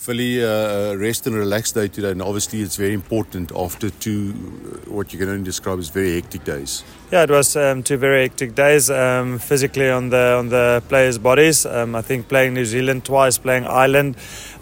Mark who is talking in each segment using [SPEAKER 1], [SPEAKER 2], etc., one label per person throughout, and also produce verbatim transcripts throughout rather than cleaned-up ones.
[SPEAKER 1] Philly, uh, rest and relax day today, and obviously it's very important after two, what you can only describe as very hectic days.
[SPEAKER 2] Yeah, it was um, two very hectic days um, physically on the on the players' bodies. Um, I think playing New Zealand twice, playing Ireland,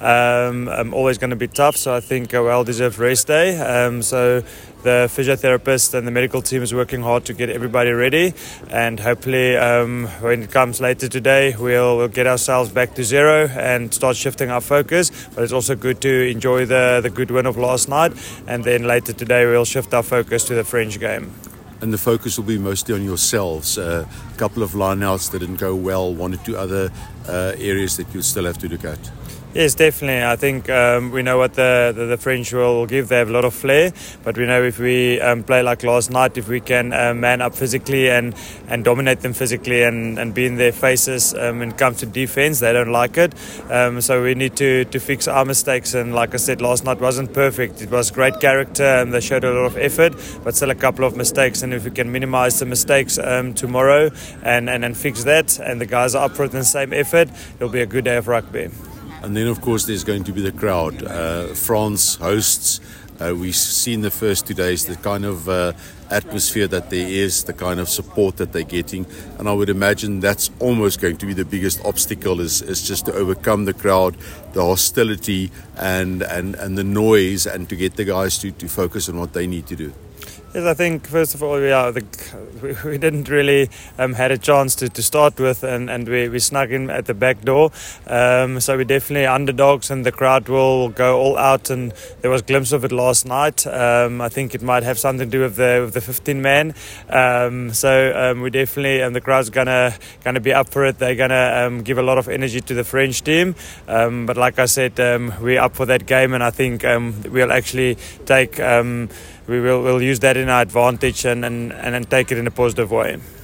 [SPEAKER 2] um, um, always going to be tough. So I think a well-deserved rest day. Um, so the physiotherapist and the medical team is working hard to get everybody ready, and hopefully um, when it comes later today, we'll, we'll get ourselves back to zero and start shifting our focus. But it's also good to enjoy the, the good win of last night, and then later today we'll shift our focus to the French game.
[SPEAKER 1] And the focus will be mostly on yourselves. Uh, a couple of line-outs that didn't go well, one or two other uh, areas that you'll still have to look at.
[SPEAKER 2] Yes, definitely. I think um, we know what the, the, the French will give. They have a lot of flair, but we know if we um, play like last night, if we can uh, man up physically and, and dominate them physically and, and be in their faces um, when it comes to defense, they don't like it. Um, so we need to, to fix our mistakes. And like I said, last night wasn't perfect. It was great character and they showed a lot of effort, but still a couple of mistakes. And if we can minimize the mistakes um, tomorrow and, and, and fix that, and the guys are up for it in the same effort, it'll be a good day of rugby.
[SPEAKER 1] And then, of course, there's going to be the crowd. Uh, France hosts. Uh, we've seen the first two days the kind of uh, atmosphere that there is, the kind of support that they're getting. And I would imagine that's almost going to be the biggest obstacle is, is just to overcome the crowd, the hostility and, and, and the noise, and to get the guys to, to focus on what they need to do.
[SPEAKER 2] Yes, I think first of all, yeah, the, we, we didn't really um, had a chance to, to start with, and, and we, we snuck in at the back door. Um, so we're definitely underdogs, and the crowd will go all out. And there was a glimpse of it last night. Um, I think it might have something to do with the with the fifteen man. Um, so um, we definitely, and the crowd's gonna gonna be up for it. They're gonna um, give a lot of energy to the French team. Um, but like I said, um, we're up for that game, and I think um, we'll actually take. Um, We will we'll use that in our advantage and, and, and take it in a positive way.